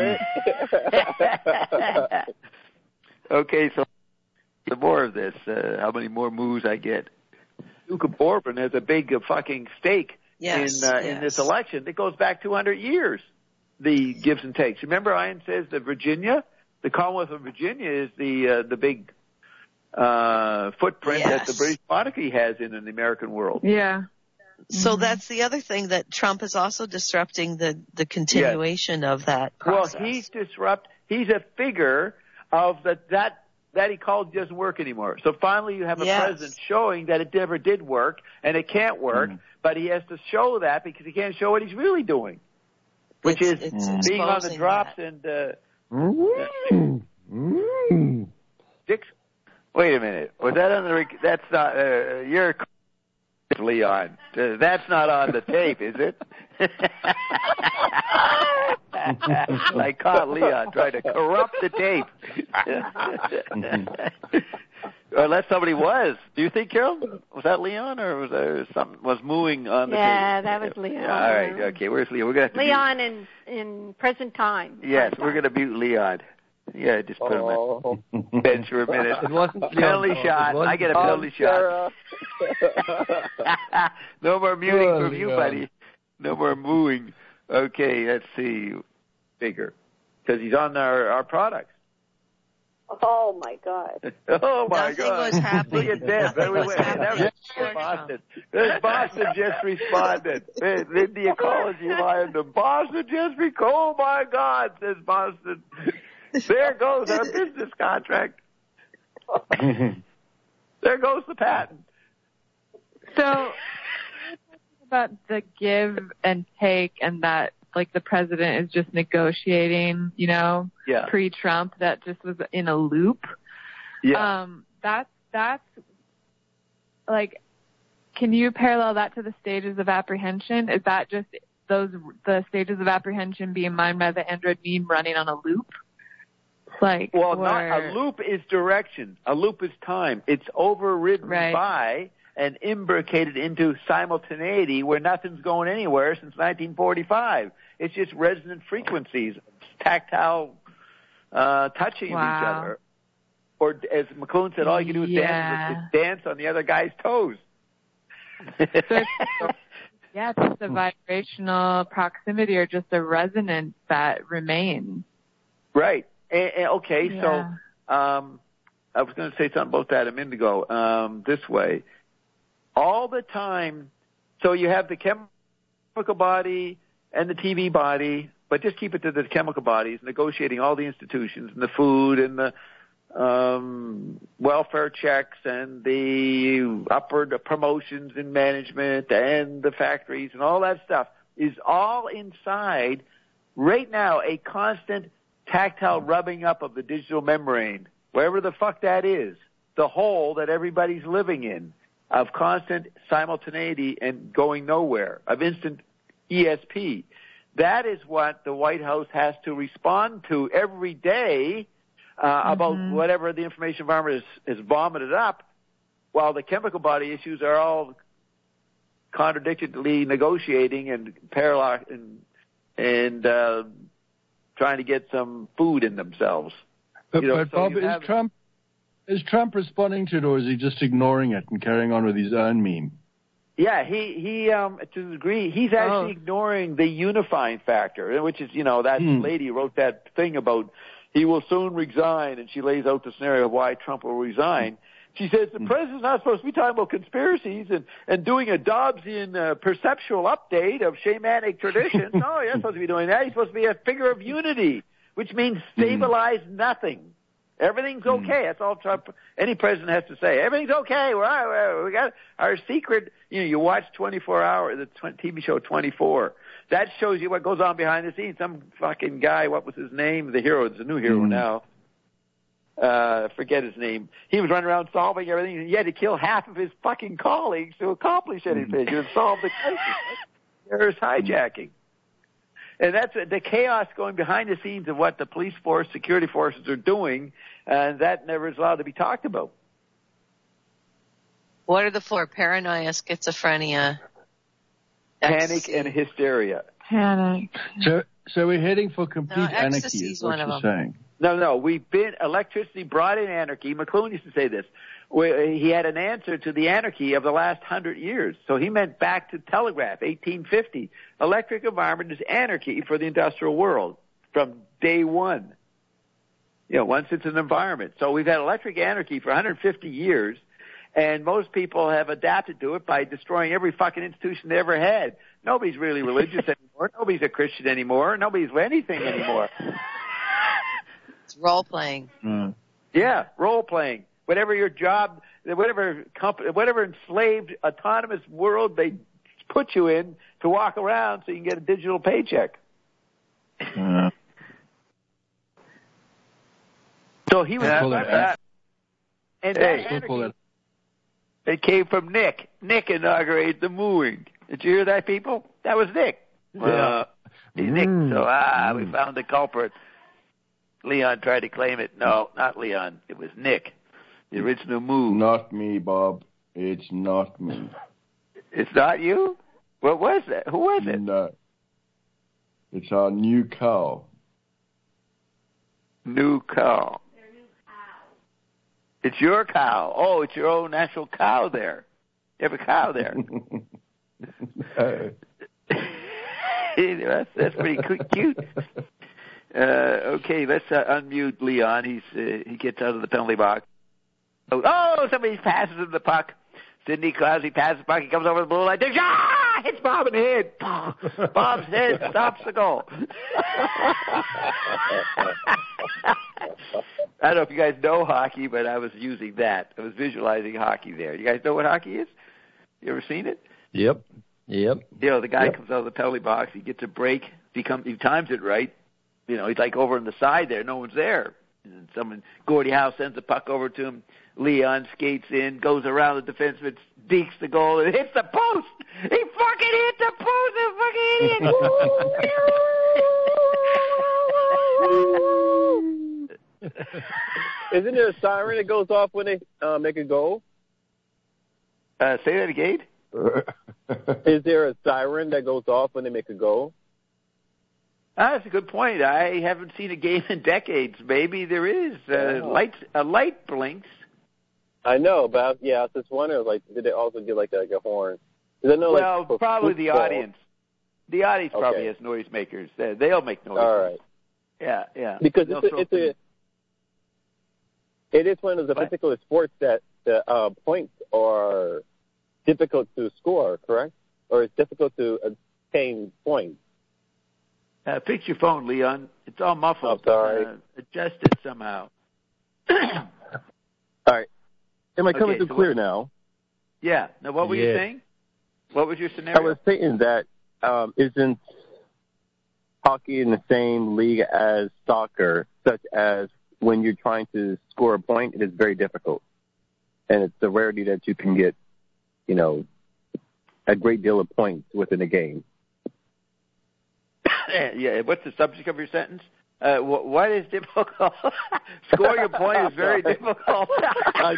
it. Okay, so the more of this, uh, how many more moves I get? Duke of Bourbon has a big uh, fucking stake yes, in uh, yes. in this election. It goes back two hundred years. The gives and takes. Remember, Ian says that Virginia, the Commonwealth of Virginia, is the uh, the big uh, footprint yes. that the British monarchy has in, in the American world. Yeah. So mm-hmm. that's the other thing, that Trump is also disrupting the, the continuation yes. of that process. Well, he's disrupt. He's a figure of that that that ecology doesn't work anymore. So finally, you have a yes. president showing that it never did work and it can't work, mm. but he has to show that because he can't show what he's really doing, which it's, is it's being on the drops that. and. Uh, mm. Mm. Six. Wait a minute. Was that on the? Rec- that's not. Uh, you're Leon. Uh, that's not on the tape, is it? I caught Leon trying to corrupt the tape. Or unless somebody was. Do you think, Carol? Was that Leon, or was there something was mooing on the yeah, tape? that was Leon. Yeah, all right. Okay. Where's Leon? We're gonna have to Leon mute. in in present time. Yes, present we're time. going to mute Leon. Yeah, just put oh. him in bench for a minute. It wasn't penalty Leon. shot. I get a penalty oh, shot. No more muting Oh, from you, Leon. buddy. No more mooing. Okay, let's see. Bigger. Because he's on our, our products. Oh, my God. Oh, my Nothing God. was happening. Look at that. Nothing Wait, was wait, wait. happening. That was Boston. This Boston just responded. In the ecology line, the Boston just re- oh, my God, says Boston. There goes our business contract. There goes the patent. So, about the give and take, and that, like, the president is just negotiating, you know, yeah. pre-Trump, that just was in a loop. Yeah. Um, that's, that's, like, can you parallel that to the stages of apprehension? Is that just those, the stages of apprehension being mined by the Android meme running on a loop? Like, well, or... not, a loop is direction. A loop is time. It's overridden right. by and imbricated into simultaneity where nothing's going anywhere since nineteen forty-five. It's just resonant frequencies, tactile uh, touching wow. of each other. Or as McLuhan said, all you can do is yeah. dance, is dance on the other guy's toes. So it's, yeah, it's just a vibrational proximity or just a resonance that remains. Right. And, and, okay, yeah. so um, I was going to say something about that a minute ago. Um, this way, all the time. So you have the chemical body and the T V body, but just keep it to the chemical bodies, negotiating all the institutions and the food and the um, welfare checks and the upward promotions in management and the factories and all that stuff is all inside right now a constant tactile rubbing up of the digital membrane, wherever the fuck that is, the hole that everybody's living in, of constant simultaneity and going nowhere, of instant E S P. That is what the White House has to respond to every day uh, mm-hmm. about whatever the information environment is, is vomited up, while the chemical body issues are all contradictorily negotiating and paradox and and uh, trying to get some food in themselves. But, you know, but so Bob, you is have, Trump is Trump responding to it, or is he just ignoring it and carrying on with his own meme? Yeah, he he um to a degree he's actually oh. ignoring the unifying factor, which is, you know, that hmm. lady wrote that thing about he will soon resign, and she lays out the scenario of why Trump will resign. She says the president's not supposed to be talking about conspiracies and, and doing a Dobbsian uh, perceptual update of shamanic traditions. No, he's not supposed to be doing that. He's supposed to be a figure of unity, which means stabilize mm. nothing. Everything's okay. Mm. That's all Trump, any president has to say. Everything's okay. We're, we're, we got our secret. You know, you watch twenty-four hour, the T V show twenty-four. That shows you what goes on behind the scenes. Some fucking guy, what was his name? The hero, it's a new hero mm. now. Uh, forget his name. He was running around solving everything, and he had to kill half of his fucking colleagues to accomplish anything and solve the crisis. There's hijacking. And that's the chaos going behind the scenes of what the police force, security forces are doing, and that never is allowed to be talked about. What are the four? Paranoia, schizophrenia, panic, ecstasy. and hysteria. Panic. So, so we're heading for complete No, anarchy, ecstasy is is what one of you're them. saying. No, no, we've been, electricity brought in anarchy. McLuhan used to say this. Where he had an answer to the anarchy of the last hundred years. So he meant back to telegraph, eighteen fifty. Electric environment is anarchy for the industrial world from day one. You know, once it's an environment. So we've had electric anarchy for one hundred fifty years, and most people have adapted to it by destroying every fucking institution they ever had. Nobody's really religious anymore. Nobody's a Christian anymore. Nobody's anything anymore. It's role playing. Mm. Yeah, role playing. Whatever your job, whatever company, whatever enslaved autonomous world they put you in to walk around so you can get a digital paycheck. Uh, So he was Yeah, about that- that. And hey, that we'll call anarchy, it- it came from Nick. Nick inaugurated the mooing. Did you hear that, people? That was Nick. Uh, he's Nick. So, ah, we found the culprit. Leon tried to claim it. No, not Leon. It was Nick. The original move. Not me, Bob. It's not me. It's not you? What was that? Who was it? No. It's our new cow. New cow. It's your cow. Oh, it's your own natural cow there. You have a cow there. that's, that's pretty cute. Uh, okay, let's uh, unmute Leon. He's uh, he gets out of the penalty box. Oh, oh, somebody passes him the puck. Sidney Crosby passes the puck. He comes over the blue line. Ah! Hits Bob in the head. Bob's head stops the goal. I don't know if you guys know hockey, but I was using that. I was visualizing hockey there. You guys know what hockey is? You ever seen it? Yep. Yep. You know, the guy Yep. comes out of the penalty box. He gets a break. He, comes, he times it right. You know, he's like over on the side there. No one's there. And someone, Gordie Howe sends a puck over to him. Leon skates in, goes around the defenseman, dekes the goal, and hits the post. He fucking hit the post, you fucking idiot. Isn't there a siren that goes off when they uh, make a goal? Uh, say that again. Is there a siren that goes off when they make a goal? Ah, that's a good point. I haven't seen a game in decades. Maybe there is. Uh, Yeah. light, a light blinks. I know, but I, yeah, I was just wondering, like, did they also get like a, like a horn? 'Cause I know, like, Well, for probably the football- audience. The audience probably Okay. has noisemakers. They, they'll make noise. All right. Yeah, yeah. Because They'll it's a, throw it's things. a, it is one of the What? particular sports that the uh, points are difficult to score, correct? Or it's difficult to obtain points. Uh, fix your phone, Leon. It's all muffled. I'm sorry. Uh, adjust it somehow. All right. Am I coming Okay, through so clear what- now? Yeah. Now, what were you Yeah. saying? What was your I scenario? was saying that um, isn't hockey in the same league as soccer, such as when you're trying to score a point, it is very difficult. And it's the rarity that you can get, you know, a great deal of points within a game. Yeah. What's the subject of your sentence? Uh, wh- what is difficult? Scoring a point is very difficult. I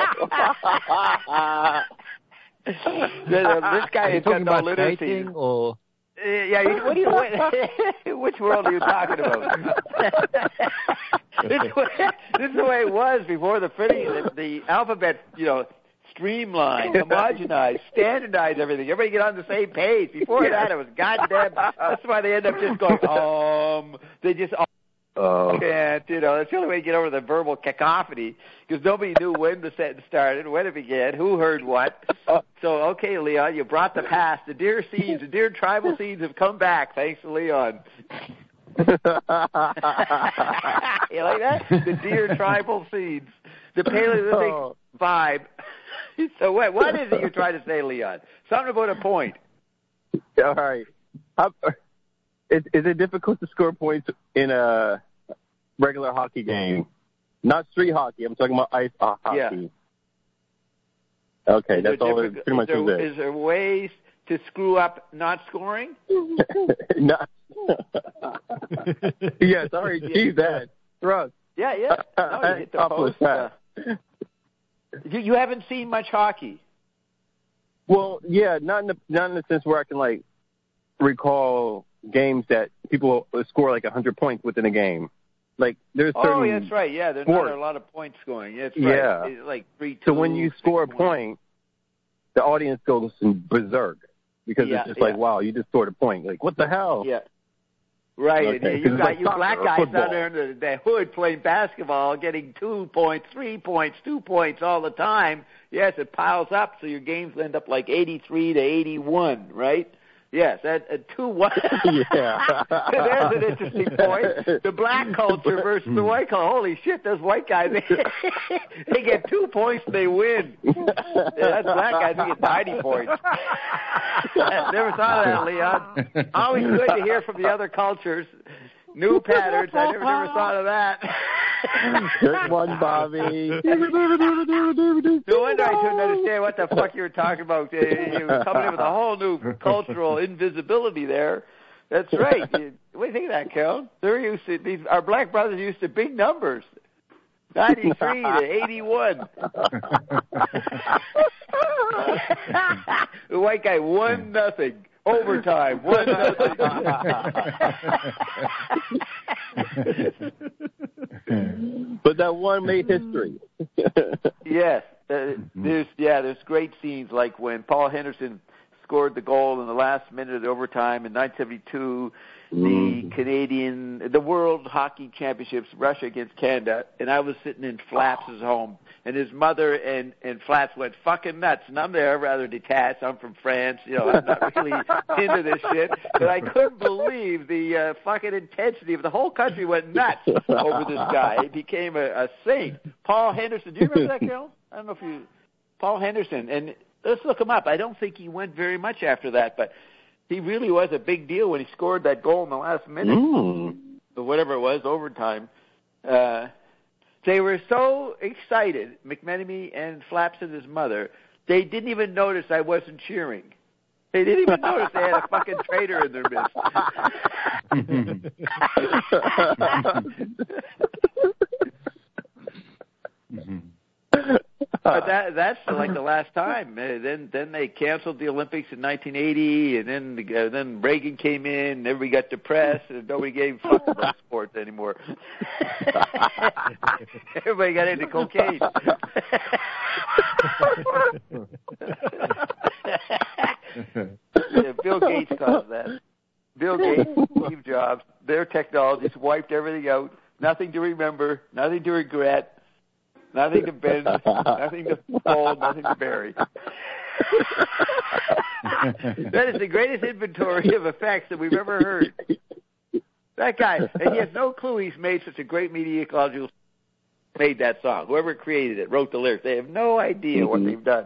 This guy Are you has got talking no about literacy. skating or? Uh, yeah, you, what do you, what, which world are you talking about? this, is the way, this is the way it was before the pretty, the, the alphabet, you know, streamlined, homogenized, standardized everything. Everybody get on the same page. Before that, it was goddamn. That's why they end up just going, um, they just. Oh. can't, you know, that's the only way to get over the verbal cacophony, because nobody knew when the sentence started, when it began, who heard what. So, okay, Leon, you brought the past. The deer seeds, the deer tribal seeds have come back, thanks to Leon. You like that? The deer tribal seeds. The Paleolithic Oh. vibe. So what, what is it you're trying to say, Leon? Something about a point. All right. How, is, is it difficult to score points in a regular hockey game? Not street hockey. I'm talking about ice uh, hockey. Yeah. Okay, Is that's there all it difficult- pretty much is is there, it. is there ways to screw up not scoring? not, Yes, I already achieved that. Thrust. Yeah, yeah. No, you hit the post. Uh, you, you haven't seen much hockey. Well, yeah, not in the not in the sense where I can like recall games that people score like a hundred points within a game. Like there's certain oh, yeah, that's right. Yeah, there's sports. not a lot of points scoring. That's Yeah. right. It's like three, two, so when you score a points. point, the audience goes in berserk because Yeah, it's just yeah. like, wow, you just scored a point. Like, what the hell? Yeah. Right, Okay, and 'cause you it's got like you soccer black or guys football. out there in the, the hood playing basketball, getting two points, three points, two points all the time. Yes, it piles up, so your games end up like eighty-three to eighty-one, right? Yes, at, at two one. Yeah. There's an interesting point. The black culture versus the white culture. Holy shit, those white guys, they, they get two points, they win. Yeah, that's black guys, they get ninety points. Never thought of that, Leon. Always good to hear from the other cultures. New patterns. I never, never thought of that. Good one, Bobby. No wonder I couldn't understand what the fuck you were talking about. You were coming in with a whole new cultural invisibility there. That's right. You, what do you think of that, Kel? They're used to these. Our black brothers used to big numbers. Ninety-three to eighty-one. The white guy won nothing. Overtime, one nothing. But that one made history. Yes, uh, there's yeah, there's great scenes like when Paul Henderson scored the goal in the last minute of overtime in nineteen seventy-two, mm. the Canadian, the World Hockey Championships, Russia against Canada, and I was sitting in Flaps' home, and his mother and, and Flaps went fucking nuts, and I'm there rather detached. I'm from France, you know, I'm not really into this shit, but I couldn't believe the uh, fucking intensity of the whole country went nuts over this guy. He became a, a saint. Paul Henderson, do you remember that, Carol? I don't know if you, Paul Henderson, and let's look him up. I don't think he went very much after that, but he really was a big deal when he scored that goal in the last minute, mm. or whatever it was, overtime. Uh, they were so excited, McMenemy and Flaps and his mother, they didn't even notice I wasn't cheering. They didn't even notice they had a fucking traitor in their midst. mm-hmm. But that that's like the last time. Uh, then then they canceled the Olympics in nineteen eighty, and then uh, then Reagan came in, and everybody got depressed, and nobody gave a fuck about sports anymore. Everybody got into cocaine. Yeah, Bill Gates caused that. Bill Gates, Steve Jobs, their technologies wiped everything out. Nothing to remember, nothing to regret. Nothing to bend, nothing to fold, nothing to bury. That is the greatest inventory of effects that we've ever heard. That guy, and he has no clue he's made such a great media ecological, made that song. Whoever created it, wrote the lyrics. They have no idea mm-hmm. what they've done.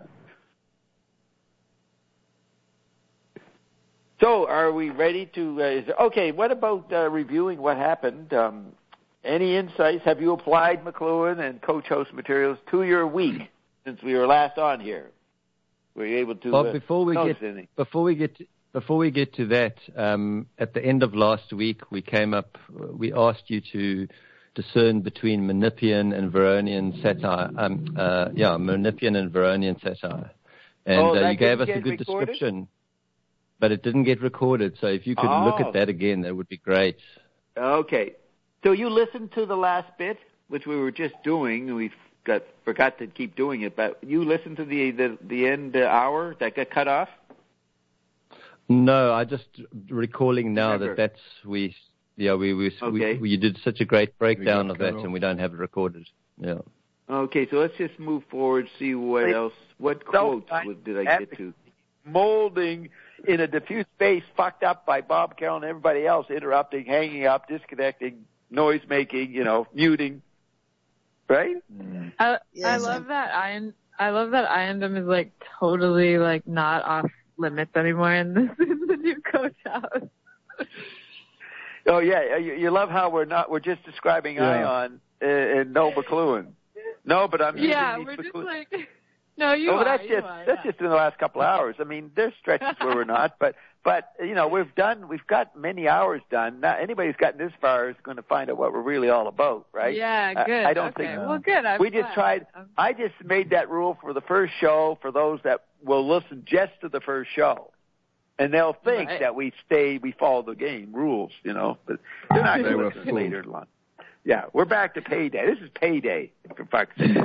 So, are we ready to? Uh, is, okay, what about uh, reviewing what happened? Um, Any insights? Have you applied McLuhan and Coach Host materials to your week since we were last on here? Were you able to well, uh, before we notice get, anything? Before we get to, before we get to that, um, at the end of last week, we came up. We asked you to discern between Menippean and Veronian satire. Um, uh, yeah, Menippean and Veronian satire, and oh, uh, you gave us a good recorded? description, but it didn't get recorded. So if you could oh. look at that again, that would be great. Okay. So you listened to the last bit, which we were just doing. We got forgot to keep doing it, but you listened to the the, the end hour that got cut off? No, I just recalling now Remember. that that's we. Yeah, we we, okay. we we you did such a great breakdown of that, off. and we don't have it recorded. Yeah. Okay, so let's just move forward. See what Wait. else. What So, quotes I- did I get to? Molding in a diffuse space, fucked up by Bob Carroll and everybody else, interrupting, hanging up, disconnecting, noise making, you know, muting. Right? I, I Yes. love that Ian. I love that Iandom is like totally like not off limits anymore in this in the new coach house. Oh yeah, you, you love how we're not. We're just describing Yeah. Ion and, and no McLuhan. No, but I'm Yeah, using we're these just McLuhan. like no, you oh, are. but that's you just are, that's yeah. just in the last couple of hours. I mean, there's stretches where we're not, but But, you know, we've done, we've got many hours done. Now, anybody who's gotten this far is going to find out what we're really all about, right? Yeah, good. I, I don't okay. think. Well, good. I'm we just glad. tried. I'm... I just made that rule for the first show for those that will listen just to the first show. And they'll think right. that we stay, we follow the game rules, you know, but they're not going to listen later on. Yeah, we're back to payday. This is payday, for fuck's sake.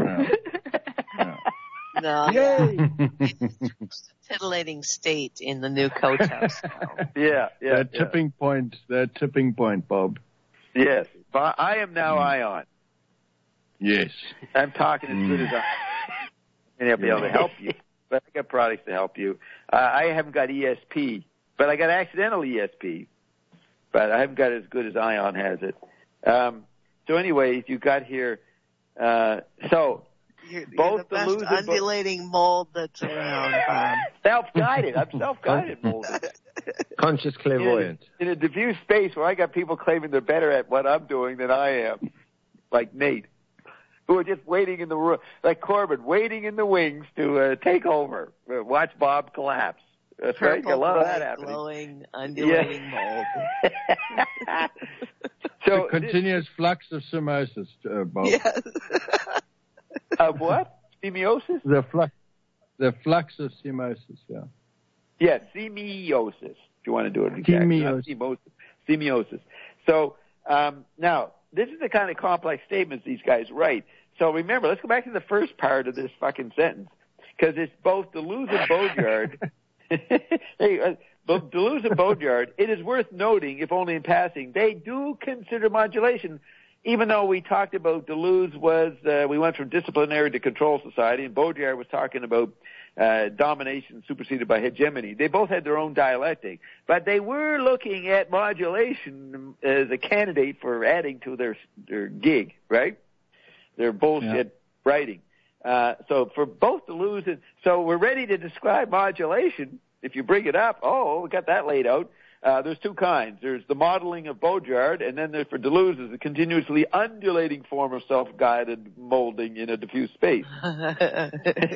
No, Yay! It's a titillating state in the new coach house now. Yeah, yeah. That yeah. tipping point, that tipping point, Bob. Yes. But I am now mm. Ion. Yes. I'm talking as mm. good as I and I'll be able to help you. But I got products to help you. Uh, I haven't got E S P, but I got accidental E S P. But I haven't got it as good as Ion has it. Um, so anyways, you got here, uh, so, You're, both you're the, the best undulating bo- mold that's around, Bob. Self-guided. I'm self-guided molded. Conscious clairvoyant. In a, in a diffuse space where I got people claiming they're better at what I'm doing than I am, like Nate, who are just waiting in the room, like Corbin, waiting in the wings to uh, take over, uh, watch Bob collapse. That's Purple, right. Got a lot of that happening. Glowing, undulating yeah. mold. So the continuous this, flux of semiosis, uh, Bob. Yes. Of what? Semiosis? The flux, the flux of semiosis. Yeah. Yeah, semiosis. If you want to do it exactly. Semiosis. Semiosis. So um, now, this is the kind of complex statements these guys write. So remember, let's go back to the first part of this fucking sentence, because it's both Deleuze and Baudrillard. hey, uh, both Deleuze and Baudrillard, it is worth noting, if only in passing, they do consider modulation, even though we talked about Deleuze was, uh, we went from disciplinary to control society, and Baudrillard was talking about uh, domination superseded by hegemony. They both had their own dialectic, but they were looking at modulation as a candidate for adding to their their gig, right? Their bullshit yeah. writing. Uh, so for both Deleuze and, so we're ready to describe modulation. If you bring it up, oh, we got that laid out. Uh, there's two kinds. There's the modeling of Baudrillard, and then there's for Deleuze is a continuously undulating form of self-guided molding in a diffuse space. yeah,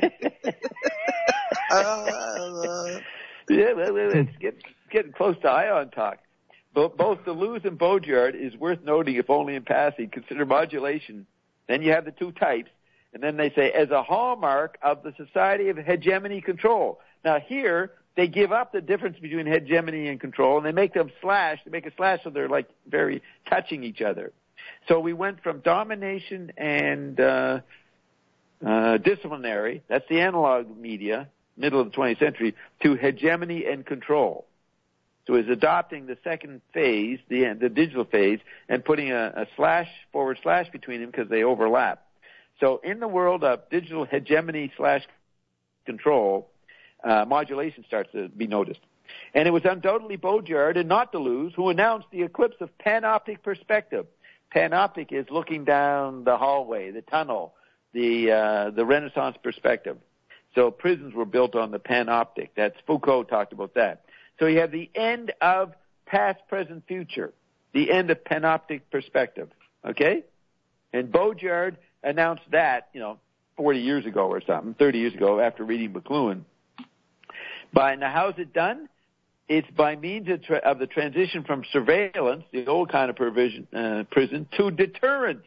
well, it's getting, getting close to Ion talk. Both, both Deleuze and Baudrillard is worth noting, if only in passing, consider modulation. Then you have the two types. And then they say, as a hallmark of the society of hegemony control. Now here, they give up the difference between hegemony and control, and they make them slash. They make a slash so they're like very touching each other. So we went from domination and uh, uh, disciplinary, that's the analog media, middle of the twentieth century, to hegemony and control. So it's adopting the second phase, the, the digital phase, and putting a, a slash, forward slash between them because they overlap. So in the world of digital hegemony slash control, uh, modulation starts to be noticed. And it was undoubtedly Baudrillard and not Deleuze who announced the eclipse of panoptic perspective. Panoptic is looking down the hallway, the tunnel, the uh, the Renaissance perspective. So prisons were built on the panoptic. That's Foucault talked about that. So you have the end of past, present, future, the end of panoptic perspective. Okay? And Baudrillard announced that, you know, forty years ago or something, thirty years ago after reading McLuhan. By, now how's it done? It's by means of, tra- of the transition from surveillance, the old kind of provision, uh, prison, to deterrence.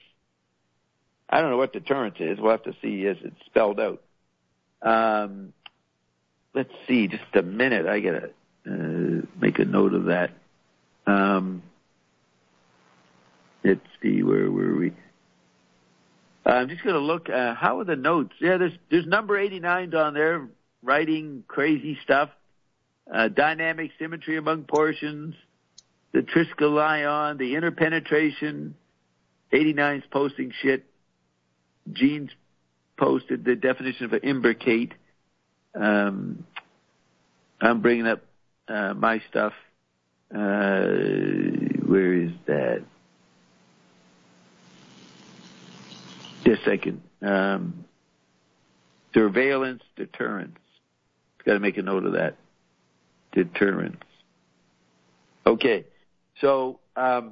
I don't know what deterrence is. We'll have to see as it's spelled out. Um, let's see, just a minute. I gotta uh, make a note of that. Um, let's see, where were we? I'm just going to look. Uh, how are the notes? Yeah, there's there's number eighty-nine on there, writing crazy stuff. Uh, dynamic symmetry among portions, the triskelion, the interpenetration. eighty-nine's posting shit. Gene's posted the definition of an imbricate. Um, I'm bringing up uh, my stuff. Uh, where is that? Just a second. Um, surveillance, deterrence. Got to make a note of that. Deterrence. Okay. So, um,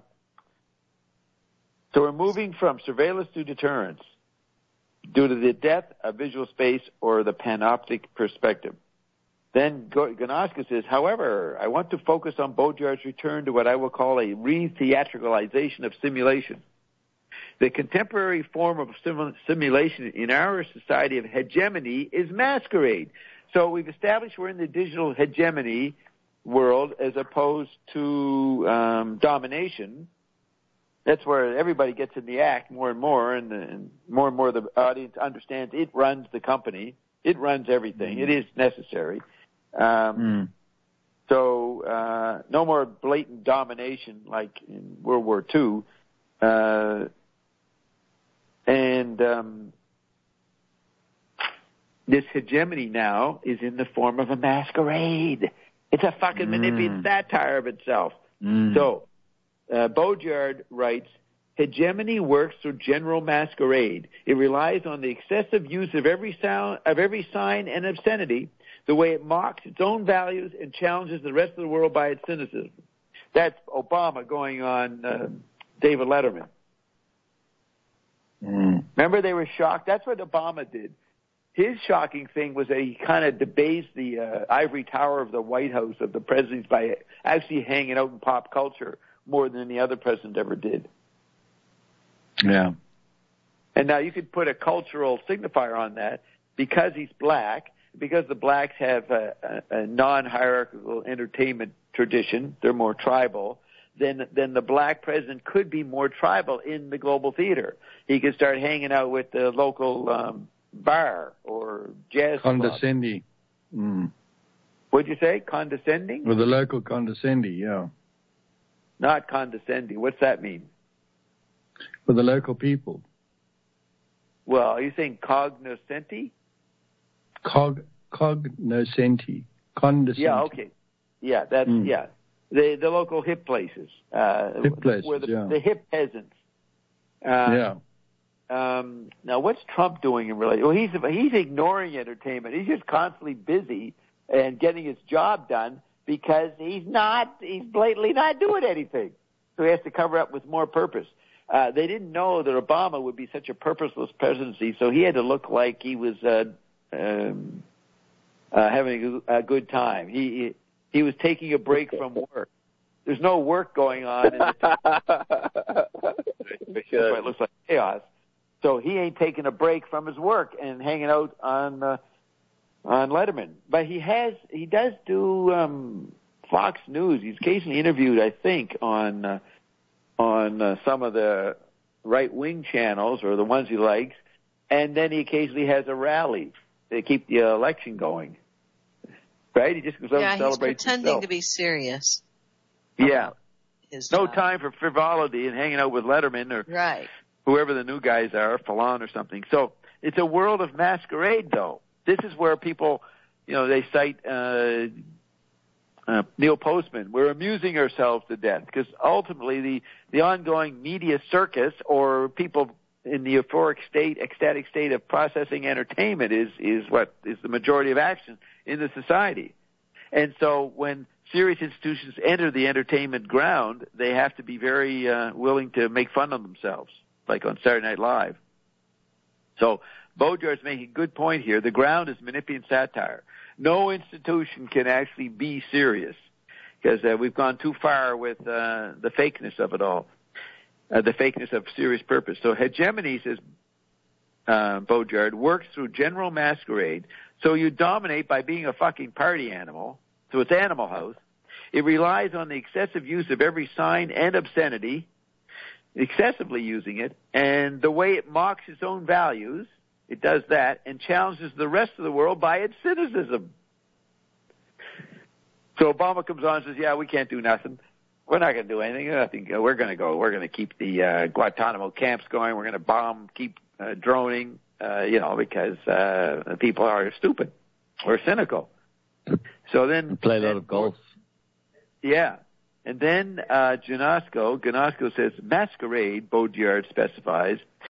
so we're moving from surveillance to deterrence due to the death of visual space or the panoptic perspective. Then Gnosko says, however, I want to focus on Baudrillard's return to what I will call a re-theatricalization of simulation. The contemporary form of sim- simulation in our society of hegemony is masquerade. So we've established we're in the digital hegemony world as opposed to um, domination. That's where everybody gets in the act more and more, and, the, and more and more the audience understands it runs the company. It runs everything. Mm. It is necessary. Um, mm. So uh, no more blatant domination like in World War Two. Uh, and um, this hegemony now is in the form of a masquerade. It's a fucking mm. Manipian satire of itself. Mm. So uh, Baudrillard writes, hegemony works through general masquerade. It relies on the excessive use of every sound, of every sign and obscenity, the way it mocks its own values and challenges the rest of the world by its cynicism. That's Obama going on uh, David Letterman. Mm. Remember, they were shocked. That's what Obama did. His shocking thing was that he kind of debased the uh, ivory tower of the White House of the presidents by actually hanging out in pop culture more than any other president ever did. Yeah. And now you could put a cultural signifier on that because he's black, because the blacks have a, a, a non-hierarchical entertainment tradition. They're more tribal. Then, then the black president could be more tribal in the global theater. He could start hanging out with the local um, bar or jazz condescending. Mm. What'd you say? Condescending? With the local condescending, yeah. Not condescending. What's that mean? For the local people. Well, are you saying cognoscenti? Cog, cognoscenti. Condescending. Yeah, okay. Yeah, that's, mm. yeah. The the local hip places. Uh, hip places, where the, yeah. the hip peasants. Uh, yeah. Um, now, what's Trump doing in relation? Well, he's he's ignoring entertainment. He's just constantly busy and getting his job done because he's not, he's blatantly not doing anything. So he has to cover up with more purpose. Uh, they didn't know that Obama would be such a purposeless presidency, so he had to look like he was uh, um, uh, having a, a good time. He, he he was taking a break from work. There's no work going on. In the it looks like chaos. So he ain't taking a break from his work and hanging out on uh, on Letterman. But he has he does do um, Fox News. He's occasionally interviewed, I think, on. Uh, on uh, some of the right-wing channels or the ones he likes, and then he occasionally has a rally to keep the uh, election going. Right? He just goes out yeah, and celebrates he's pretending himself. to be serious. Yeah. His no job. time for frivolity and hanging out with Letterman or right. whoever the new guys are, Fallon or something. So it's a world of masquerade, though. This is where people, you know, they cite uh, uh, Neil Postman. We're amusing ourselves to death because ultimately the, the ongoing media circus or people in the euphoric state, ecstatic state of processing entertainment is, is what is the majority of action in the society. And so when serious institutions enter the entertainment ground, they have to be very uh, willing to make fun of themselves, like on Saturday Night Live. So Baudrillard's making a good point here. The ground is Manipian satire. No institution can actually be serious because uh, we've gone too far with uh, the fakeness of it all, uh, the fakeness of serious purpose. So hegemony, says uh, Baudrillard, works through general masquerade. So you dominate by being a fucking party animal. So it's Animal House. It relies on the excessive use of every sign and obscenity, excessively using it, and the way it mocks its own values, it does that, and challenges the rest of the world by its cynicism. So Obama comes on and says, yeah, we can't do nothing. We're not going to do anything. Nothing. We're going to go. We're going to keep the uh, Guantanamo camps going. We're going to bomb, keep uh, droning, uh, you know, because uh, people are stupid or cynical. So then play a lot of golf. Yeah. And then uh, Gnosko, Gnosko says, masquerade, Baudrillard specifies,